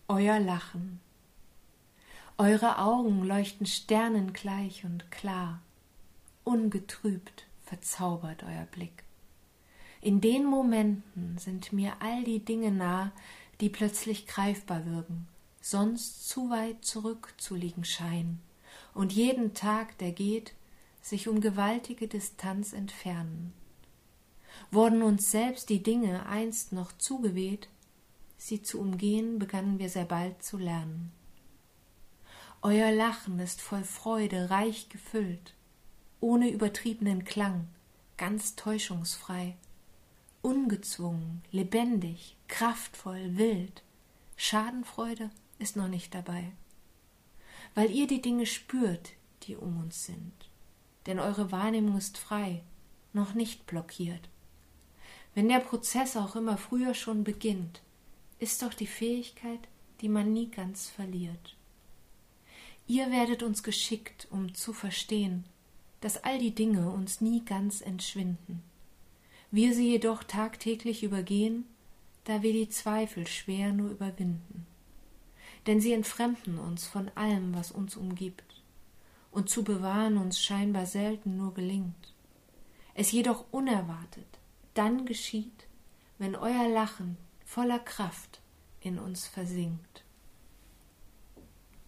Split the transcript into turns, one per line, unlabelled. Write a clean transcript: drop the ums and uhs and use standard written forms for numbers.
Euer Lachen. Eure Augen leuchten sternengleich und klar, ungetrübt, verzaubert euer Blick. In den Momenten sind mir all die Dinge nah, die plötzlich greifbar wirken, sonst zu weit zurückzuliegen scheinen und jeden Tag, der geht, sich um gewaltige Distanz entfernen. Wurden uns selbst die Dinge einst noch zugeweht, sie zu umgehen begannen wir sehr bald zu lernen. Euer Lachen ist voll Freude, reich gefüllt, ohne übertriebenen Klang, ganz täuschungsfrei, ungezwungen, lebendig, kraftvoll, wild. Schadenfreude ist noch nicht dabei, weil ihr die Dinge spürt, die um uns sind, denn eure Wahrnehmung ist frei, noch nicht blockiert. Wenn der Prozess auch immer früher schon beginnt, ist doch die Fähigkeit, die man nie ganz verliert. Ihr werdet uns geschickt, um zu verstehen, dass all die Dinge uns nie ganz entschwinden. Wir sie jedoch tagtäglich übergehen, da wir die Zweifel schwer nur überwinden. Denn sie entfremden uns von allem, was uns umgibt, und zu bewahren uns scheinbar selten nur gelingt. Es jedoch unerwartet dann geschieht, wenn euer Lachen voller Kraft in uns versinkt.